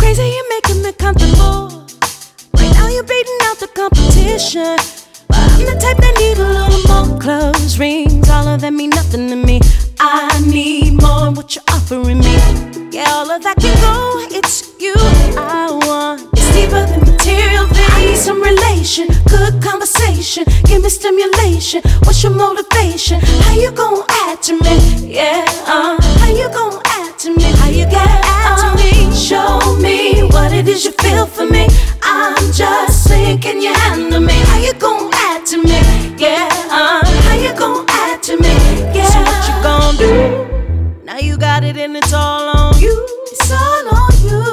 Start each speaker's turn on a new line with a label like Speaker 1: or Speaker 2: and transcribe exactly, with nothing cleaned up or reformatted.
Speaker 1: crazy, you're making me comfortable. Right now you're beating out the competition, but I'm the type that need a little more clothes, rings, all of that mean nothing to me. I need more what you're offering me. Yeah, all of that can go, it's you I want. It's deeper than material things. I need some relation, good conversation, give me stimulation. What's your motivation? How you gon' add to me? Yeah, uh, how you gon' add to me? How you gon' add to me? Show me what it is you feel for me.